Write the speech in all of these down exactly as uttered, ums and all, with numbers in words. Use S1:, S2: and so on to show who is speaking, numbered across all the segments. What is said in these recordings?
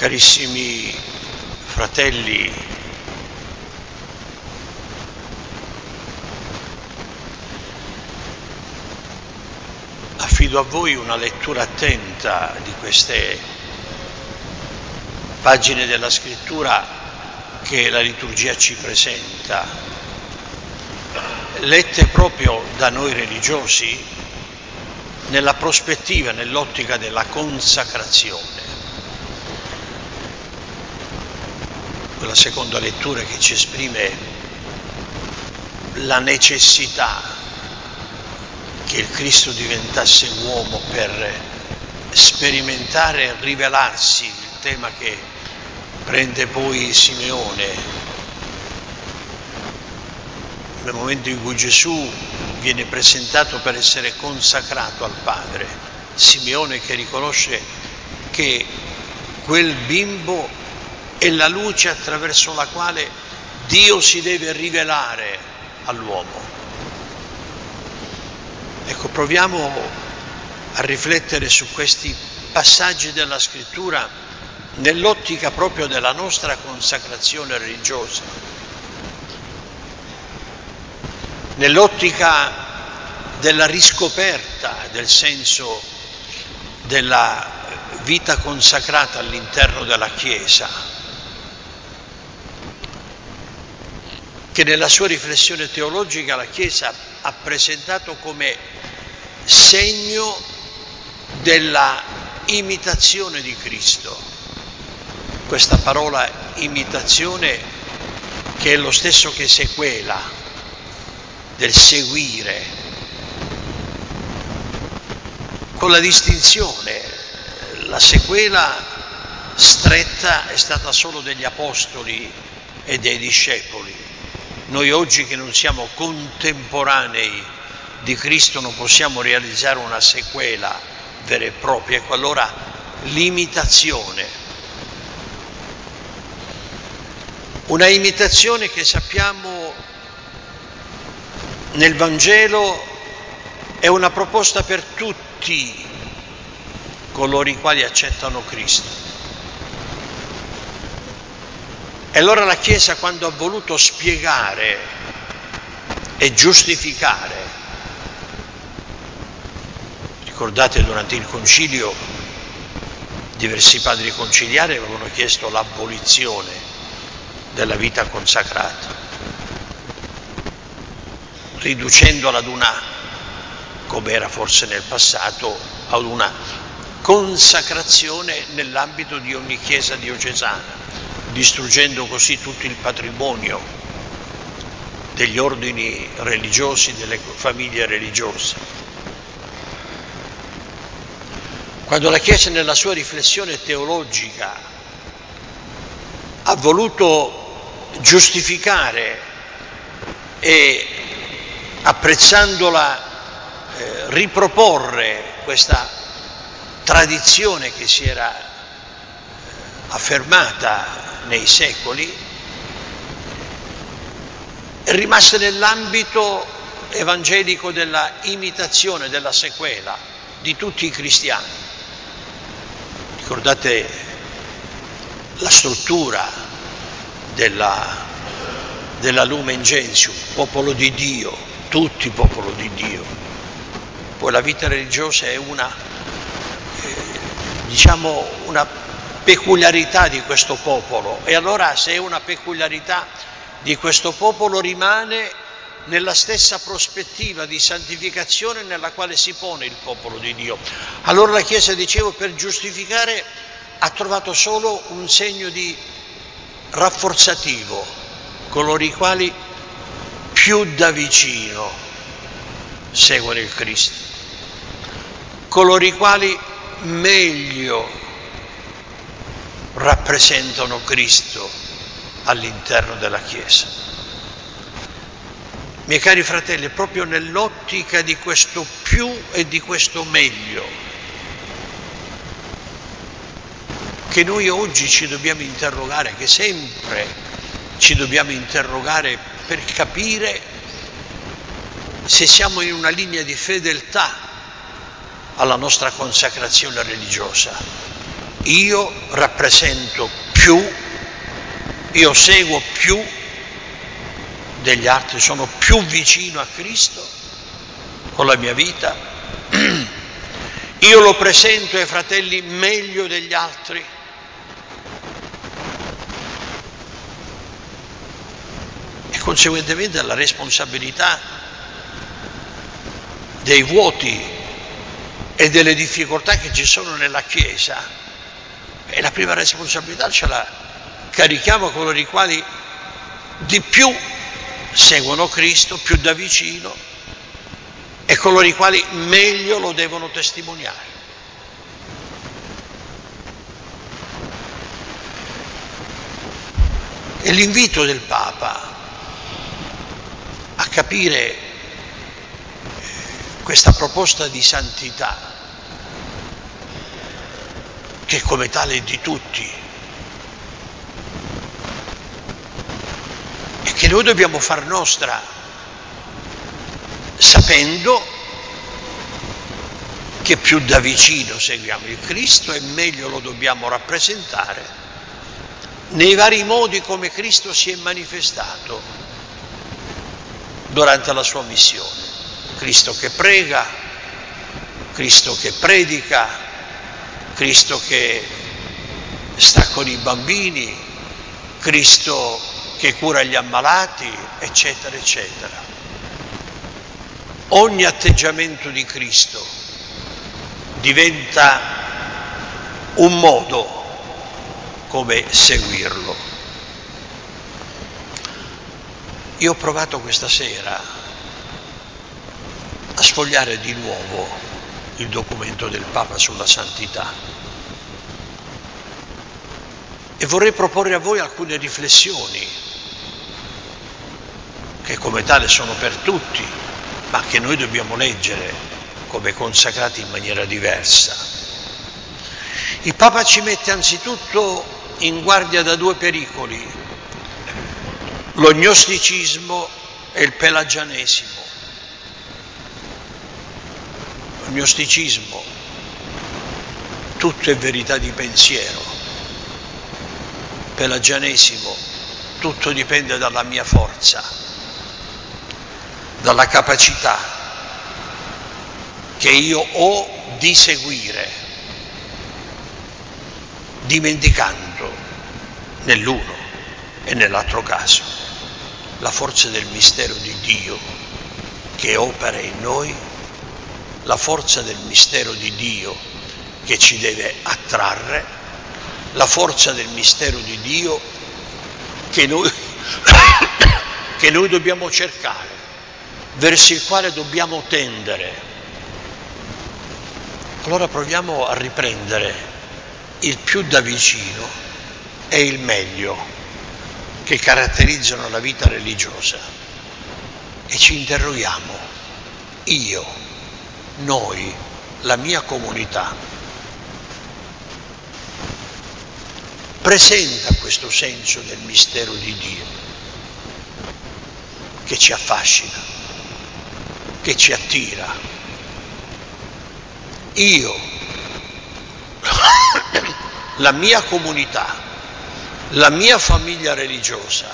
S1: Carissimi fratelli, affido a voi una lettura attenta di queste pagine della Scrittura che la liturgia ci presenta, lette proprio da noi religiosi nella prospettiva, nell'ottica della consacrazione. Quella seconda lettura che ci esprime la necessità che il Cristo diventasse uomo per sperimentare e rivelarsi, il tema che prende poi Simeone nel momento in cui Gesù viene presentato per essere consacrato al Padre. Simeone che riconosce che quel bimbo è la luce attraverso la quale Dio si deve rivelare all'uomo. Ecco, proviamo a riflettere su questi passaggi della Scrittura nell'ottica proprio della nostra consacrazione religiosa, nell'ottica della riscoperta del senso della vita consacrata all'interno della Chiesa, che nella sua riflessione teologica la Chiesa ha presentato come segno della imitazione di Cristo. Questa parola imitazione, che è lo stesso che sequela, del seguire, con la distinzione: la sequela stretta è stata solo degli apostoli e dei discepoli. Noi oggi che non siamo contemporanei di Cristo non possiamo realizzare una sequela vera e propria. Ecco allora l'imitazione, una imitazione che sappiamo nel Vangelo è una proposta per tutti coloro i quali accettano Cristo. E allora la Chiesa, quando ha voluto spiegare e giustificare, ricordate durante il concilio diversi padri conciliari avevano chiesto l'abolizione della vita consacrata, riducendola ad una, come era forse nel passato, ad una consacrazione nell'ambito di ogni chiesa diocesana, distruggendo così tutto il patrimonio degli ordini religiosi, delle famiglie religiose. Quando la Chiesa nella sua riflessione teologica ha voluto giustificare e, apprezzandola, eh, riproporre questa tradizione che si era affermata nei secoli, è rimasta nell'ambito evangelico della imitazione, della sequela di tutti i cristiani. Ricordate la struttura della, della Lumen Gentium, popolo di Dio, tutti popolo di Dio. Poi la vita religiosa è una, eh, diciamo, una peculiarità di questo popolo, e allora se è una peculiarità di questo popolo rimane nella stessa prospettiva di santificazione nella quale si pone il popolo di Dio. Allora la Chiesa, dicevo, per giustificare ha trovato solo un segno di rafforzativo: coloro i quali più da vicino seguono il Cristo, coloro i quali meglio rappresentano Cristo all'interno della Chiesa. Miei cari fratelli, proprio nell'ottica di questo più e di questo meglio che noi oggi ci dobbiamo interrogare, che sempre ci dobbiamo interrogare per capire se siamo in una linea di fedeltà alla nostra consacrazione religiosa. io rappresento più, io seguo più degli altri, sono più vicino a Cristo con la mia vita, io lo presento ai fratelli meglio degli altri. E conseguentemente la responsabilità dei vuoti e delle difficoltà che ci sono nella Chiesa, e la prima responsabilità ce la carichiamo coloro i quali di più seguono Cristo, più da vicino, e coloro i quali meglio lo devono testimoniare. E l'invito del Papa a capire questa proposta di santità, che come tale è di tutti, e che noi dobbiamo far nostra, sapendo che più da vicino seguiamo il Cristo e meglio lo dobbiamo rappresentare nei vari modi come Cristo si è manifestato durante la sua missione. Cristo che prega, Cristo che predica, Cristo che sta con i bambini, Cristo che cura gli ammalati, eccetera, eccetera. Ogni atteggiamento di Cristo diventa un modo come seguirlo. Io ho provato questa sera a sfogliare di nuovo il documento del Papa sulla santità e vorrei proporre a voi alcune riflessioni che come tale sono per tutti, ma che noi dobbiamo leggere come consacrati in maniera diversa. Il Papa ci mette anzitutto in guardia da due pericoli: lo gnosticismo e il pelagianesimo. Il gnosticismo, tutto è verità di pensiero. Pelagianesimo, tutto dipende dalla mia forza, dalla capacità che io ho di seguire, dimenticando nell'uno e nell'altro caso la forza del mistero di Dio che opera in noi, la forza del mistero di Dio che ci deve attrarre, la forza del mistero di Dio che noi, che noi dobbiamo cercare, verso il quale dobbiamo tendere. Allora proviamo a riprendere il più da vicino e il meglio che caratterizzano la vita religiosa e ci interroghiamo: io, noi, la mia comunità, presenta questo senso del mistero di Dio che ci affascina, che ci attira. Io, la mia comunità, la mia famiglia religiosa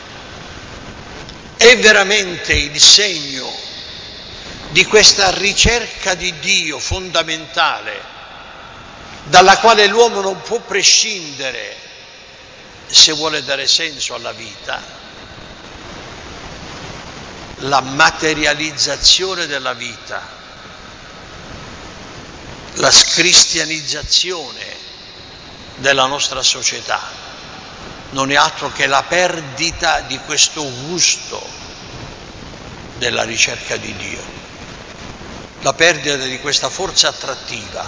S1: è veramente il segno di questa ricerca di Dio fondamentale, dalla quale l'uomo non può prescindere se vuole dare senso alla vita, la materializzazione della vita, la scristianizzazione della nostra società non è altro che la perdita di questo gusto della ricerca di Dio, la perdita di questa forza attrattiva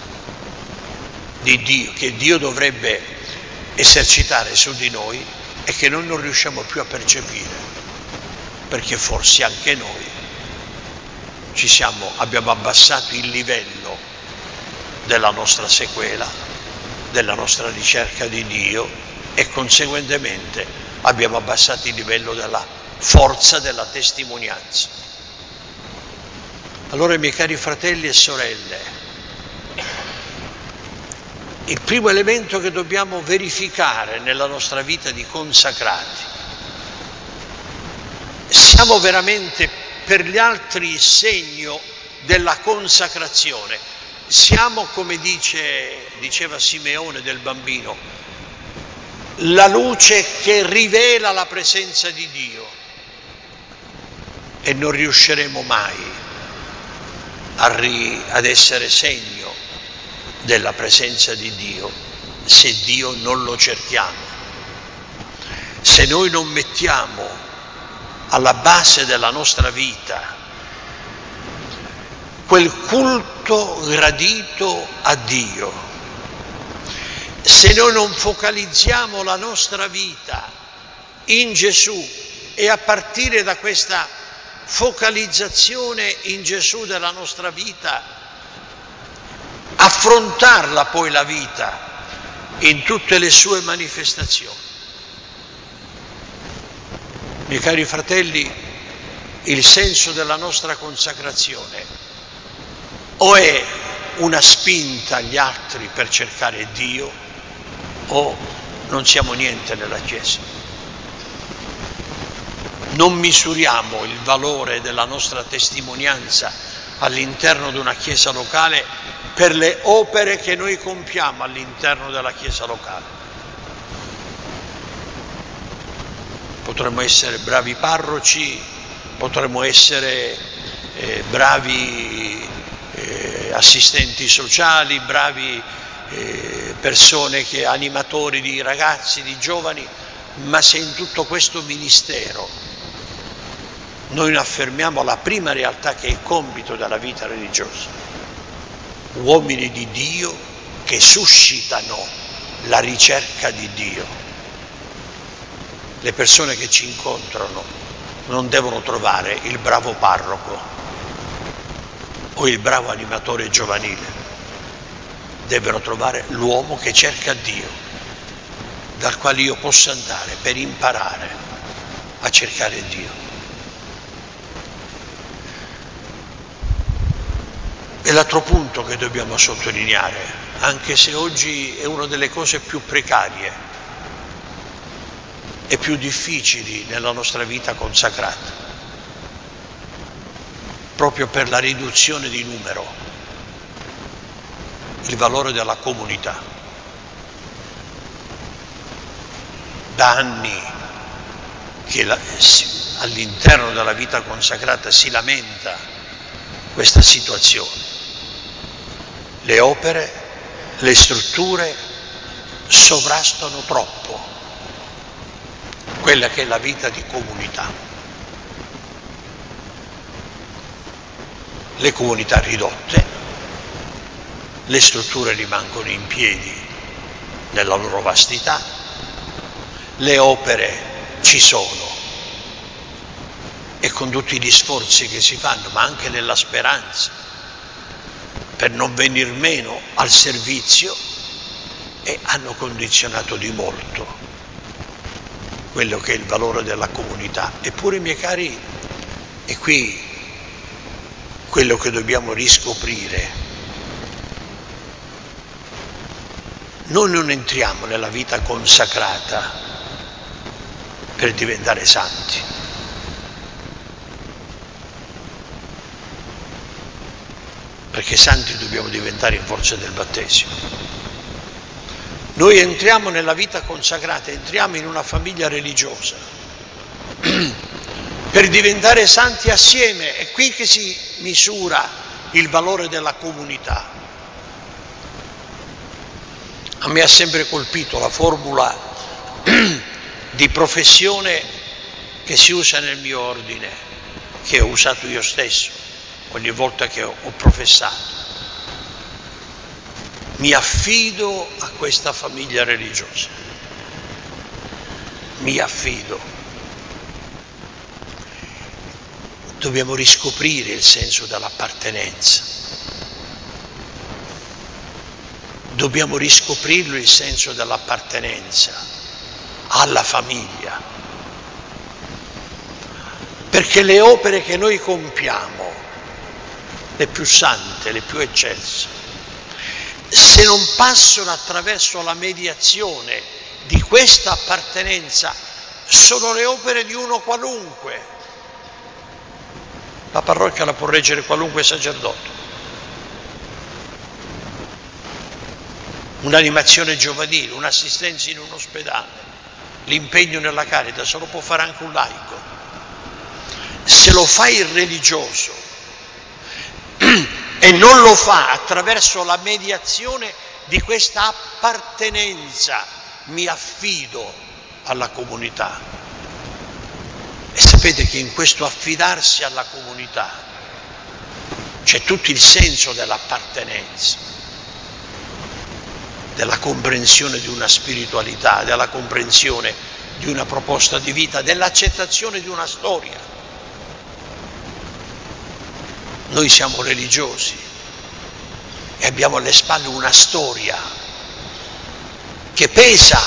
S1: di Dio, che Dio dovrebbe esercitare su di noi e che noi non riusciamo più a percepire, perché forse anche noi ci siamo, abbiamo abbassato il livello della nostra sequela, della nostra ricerca di Dio, e conseguentemente abbiamo abbassato il livello della forza della testimonianza. Allora, miei cari fratelli e sorelle, il primo elemento che dobbiamo verificare nella nostra vita di consacrati. Siamo veramente per gli altri segno della consacrazione. Siamo, come dice, diceva Simeone del bambino, la luce che rivela la presenza di Dio, e non riusciremo mai a ri, ad essere segno della presenza di Dio se Dio non lo cerchiamo. Se noi non mettiamo alla base della nostra vita quel culto gradito a Dio, se noi non focalizziamo la nostra vita in Gesù e a partire da questa focalizzazione in Gesù della nostra vita, affrontarla poi la vita in tutte le sue manifestazioni. Miei cari fratelli, il senso della nostra consacrazione o è una spinta agli altri per cercare Dio o non siamo niente nella Chiesa. Non misuriamo il valore della nostra testimonianza all'interno di una Chiesa locale per le opere che noi compiamo all'interno della Chiesa locale. Potremmo essere bravi parroci, potremmo essere eh, bravi eh, assistenti sociali, bravi eh, persone che animatori di ragazzi, di giovani, ma se in tutto questo ministero noi non affermiamo la prima realtà che è il compito della vita religiosa, uomini di Dio che suscitano la ricerca di Dio. Le persone che ci incontrano non devono trovare il bravo parroco o il bravo animatore giovanile, devono trovare l'uomo che cerca Dio, dal quale io posso andare per imparare a cercare Dio. E l'altro punto che dobbiamo sottolineare, anche se oggi è una delle cose più precarie e più difficili nella nostra vita consacrata, proprio per la riduzione di numero, il valore della comunità. Da anni che la, all'interno della vita consacrata si lamenta questa situazione. Le opere, le strutture sovrastano troppo quella che è la vita di comunità. Le comunità ridotte, le strutture rimangono in piedi nella loro vastità, le opere ci sono e con tutti gli sforzi che si fanno, ma anche nella speranza per non venir meno al servizio, e hanno condizionato di molto quello che è il valore della comunità. Eppure, miei cari, è qui quello che dobbiamo riscoprire. Noi non entriamo nella vita consacrata per diventare santi. Perché santi dobbiamo diventare in forza del battesimo. Noi entriamo nella vita consacrata, entriamo in una famiglia religiosa per diventare santi assieme. È qui che si misura il valore della comunità. A me ha sempre colpito la formula di professione che si usa nel mio ordine, che ho usato io stesso ogni volta che ho professato. Mi affido a questa famiglia religiosa, mi affido. Dobbiamo riscoprire il senso dell'appartenenza, dobbiamo riscoprirlo il senso dell'appartenenza alla famiglia, perché le opere che noi compiamo, le più sante, le più eccelse, se non passano attraverso la mediazione di questa appartenenza, sono le opere di uno qualunque. La parrocchia la può reggere qualunque sacerdote. Un'animazione giovanile, un'assistenza in un ospedale, l'impegno nella carità, se lo può fare anche un laico. Se lo fa il religioso e non lo fa attraverso la mediazione di questa appartenenza, mi affido alla comunità. E sapete che in questo affidarsi alla comunità c'è tutto il senso dell'appartenenza, della comprensione di una spiritualità, della comprensione di una proposta di vita, dell'accettazione di una storia. Noi siamo religiosi e abbiamo alle spalle una storia che pesa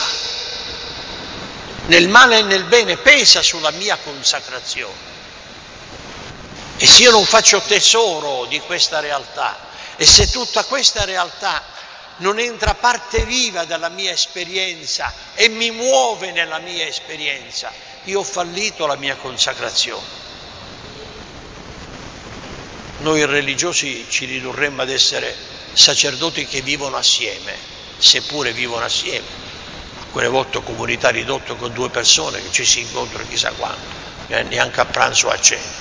S1: nel male e nel bene, pesa sulla mia consacrazione. E se io non faccio tesoro di questa realtà, e se tutta questa realtà non entra parte viva della mia esperienza e mi muove nella mia esperienza, io ho fallito la mia consacrazione. Noi religiosi ci ridurremmo ad essere sacerdoti che vivono assieme, seppure vivono assieme. Quelle volte comunità ridotte con due persone che ci si incontrano chissà quando, neanche a pranzo o a cena.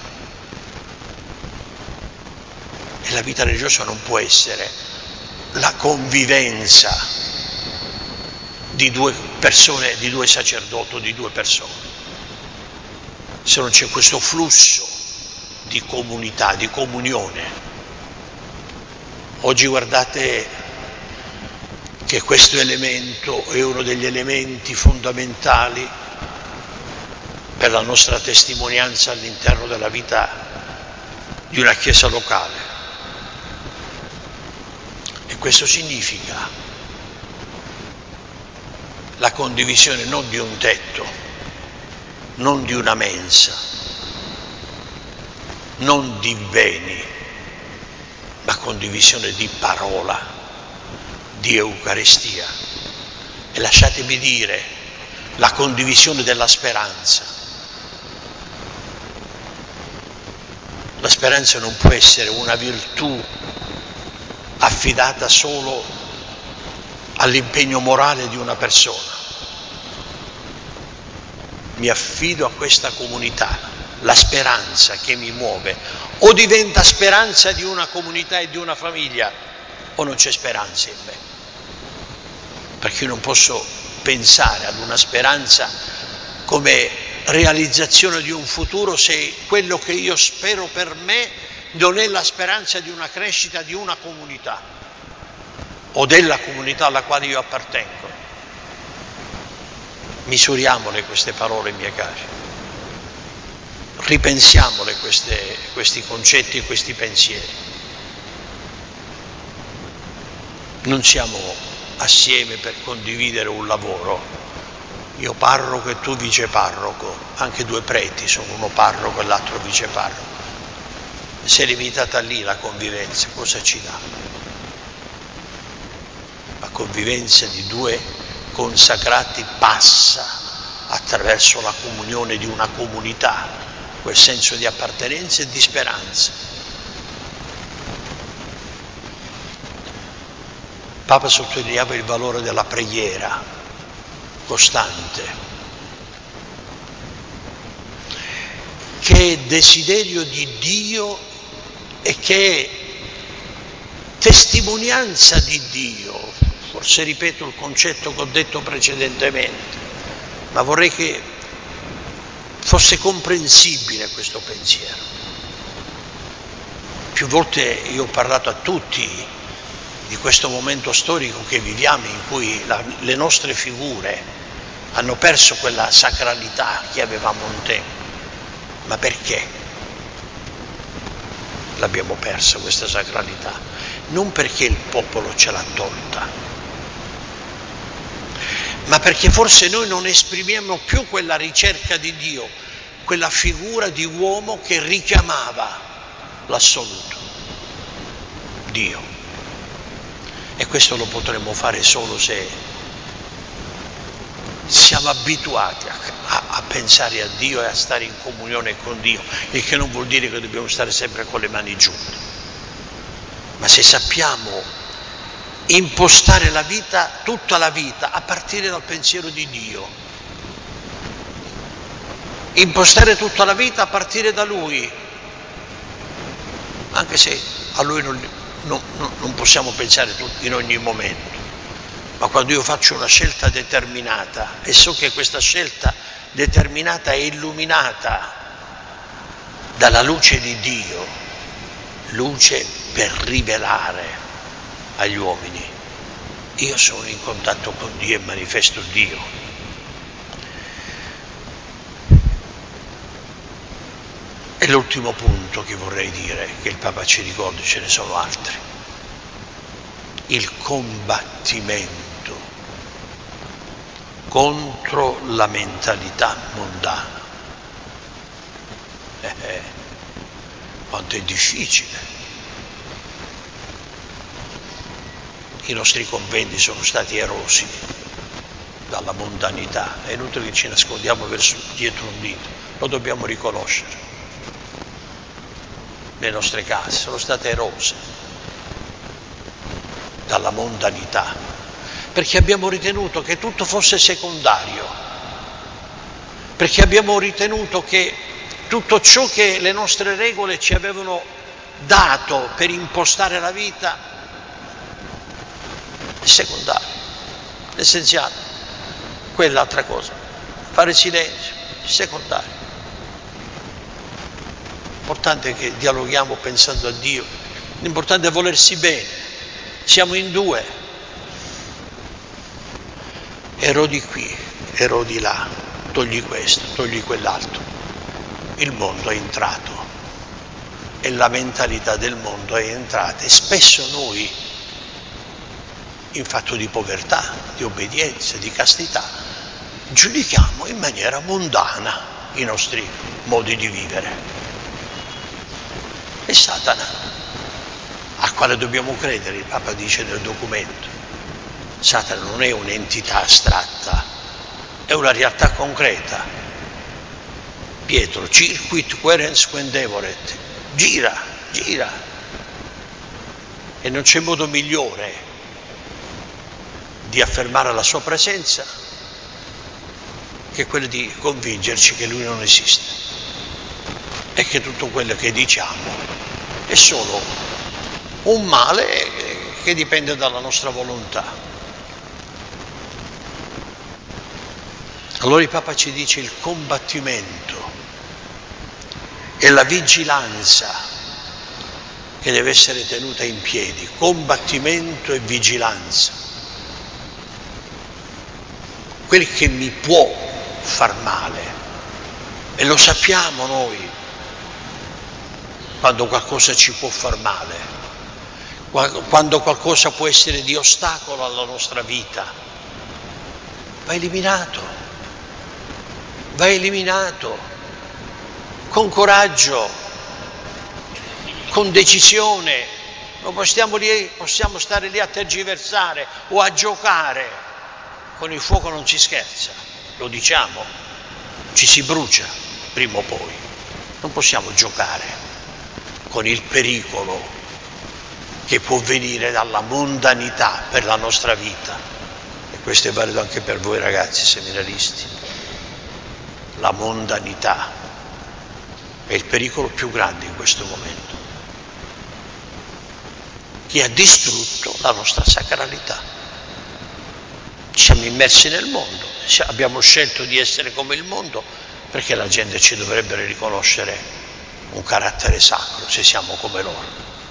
S1: E la vita religiosa non può essere la convivenza di due persone, di due sacerdoti o di due persone. Se non c'è questo flusso di comunità, di comunione. Oggi guardate che questo elemento è uno degli elementi fondamentali per la nostra testimonianza all'interno della vita di una chiesa locale. E questo significa la condivisione non di un tetto, non di una mensa, non di beni, ma condivisione di parola, di Eucaristia. E lasciatemi dire, la condivisione della speranza. La speranza non può essere una virtù affidata solo all'impegno morale di una persona. Mi affido a questa comunità, la speranza che mi muove, o diventa speranza di una comunità e di una famiglia, o non c'è speranza in me. Perché io non posso pensare ad una speranza come realizzazione di un futuro se quello che io spero per me non è la speranza di una crescita di una comunità o della comunità alla quale io appartengo. Misuriamole queste parole, miei cari. Ripensiamole queste, questi concetti e questi pensieri. Non siamo assieme per condividere un lavoro, io parroco e tu viceparroco, anche due preti sono, uno parroco e l'altro viceparroco. Se è limitata lì la convivenza, cosa ci dà? La convivenza di due consacrati passa attraverso la comunione di una comunità, quel senso di appartenenza e di speranza. Papa sottolineava il valore della preghiera costante, che è desiderio di Dio e che è testimonianza di Dio. Forse ripeto il concetto che ho detto precedentemente, ma vorrei che fosse comprensibile questo pensiero. Più volte io ho parlato a tutti di questo momento storico che viviamo, in cui la, le nostre figure hanno perso quella sacralità che avevamo un tempo. Ma perché l'abbiamo persa questa sacralità? Non perché il popolo ce l'ha tolta, ma perché forse noi non esprimiamo più quella ricerca di Dio, quella figura di uomo che richiamava l'assoluto, Dio. E questo lo potremmo fare solo se siamo abituati a, a, a pensare a Dio e a stare in comunione con Dio, il che non vuol dire che dobbiamo stare sempre con le mani giunte, ma se sappiamo impostare la vita, tutta la vita, a partire dal pensiero di Dio, impostare tutta la vita a partire da Lui, anche se a Lui non, non, non possiamo pensare in ogni momento, ma quando io faccio una scelta determinata e so che questa scelta determinata è illuminata dalla luce di Dio, luce per rivelare agli uomini, io sono in contatto con Dio e manifesto Dio. E l'ultimo punto che vorrei dire, che il Papa ci ricorda, ce ne sono altri, il combattimento contro la mentalità mondana. Eh, eh, quanto è difficile. I nostri conventi sono stati erosi dalla mondanità, è inutile che ci nascondiamo verso, dietro un dito, lo dobbiamo riconoscere. Le nostre case sono state erose dalla mondanità, perché abbiamo ritenuto che tutto fosse secondario, perché abbiamo ritenuto che tutto ciò che le nostre regole ci avevano dato per impostare la vita è secondario, l'essenziale, quell'altra cosa, fare silenzio, secondario. L'importante è che dialoghiamo pensando a Dio, l'importante è volersi bene, siamo in due, ero di qui, ero di là, togli questo, togli quell'altro, il mondo è entrato e la mentalità del mondo è entrata e spesso noi, in fatto di povertà, di obbedienza, di castità, giudichiamo in maniera mondana i nostri modi di vivere. E Satana, a quale dobbiamo credere, il Papa dice nel documento. Satana non è un'entità astratta, è una realtà concreta. Pietro, circuit querens quendevoret, gira, gira. E non c'è modo migliore di affermare la sua presenza che quello di convincerci che lui non esiste e che tutto quello che diciamo è solo un male che dipende dalla nostra volontà. Allora il Papa ci dice il combattimento e la vigilanza che deve essere tenuta in piedi, combattimento e vigilanza. Quel che mi può far male, e lo sappiamo noi, quando qualcosa ci può far male, quando qualcosa può essere di ostacolo alla nostra vita, va eliminato, va eliminato, con coraggio, con decisione. Non possiamo, lì, possiamo stare lì a tergiversare o a giocare. Con il fuoco non si scherza, lo diciamo, ci si brucia prima o poi. Non possiamo giocare con il pericolo che può venire dalla mondanità per la nostra vita. E questo è valido anche per voi ragazzi seminaristi. La mondanità è il pericolo più grande in questo momento, che ha distrutto la nostra sacralità. Siamo immersi nel mondo, abbiamo scelto di essere come il mondo perché la gente ci dovrebbe riconoscere un carattere sacro se siamo come loro.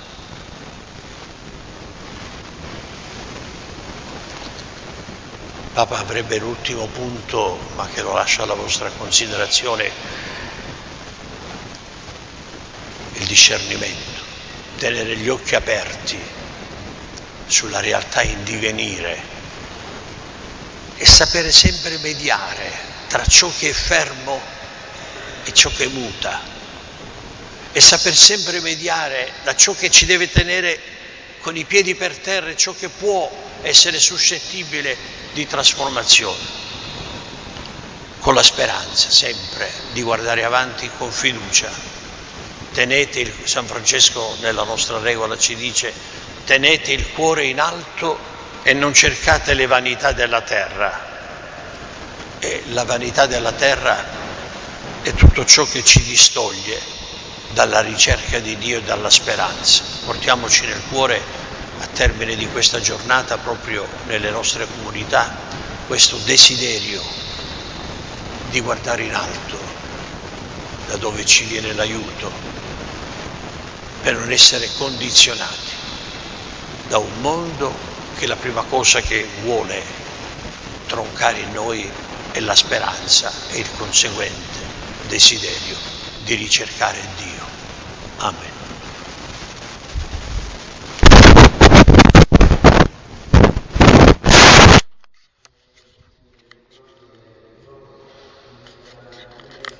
S1: Papa avrebbe l'ultimo punto, ma che lo lascio alla vostra considerazione, il discernimento, tenere gli occhi aperti sulla realtà in divenire e sapere sempre mediare tra ciò che è fermo e ciò che muta, e saper sempre mediare da ciò che ci deve tenere con i piedi per terra ciò che può essere suscettibile di trasformazione, con la speranza sempre di guardare avanti con fiducia. Tenete il, San Francesco nella nostra regola ci dice: tenete il cuore in alto e non cercate le vanità della terra. E la vanità della terra è tutto ciò che ci distoglie dalla ricerca di Dio e dalla speranza. Portiamoci nel cuore, a termine di questa giornata, proprio nelle nostre comunità, questo desiderio di guardare in alto, da dove ci viene l'aiuto, per non essere condizionati da un mondo che la prima cosa che vuole troncare in noi è la speranza e il conseguente desiderio di ricercare Dio. Amen.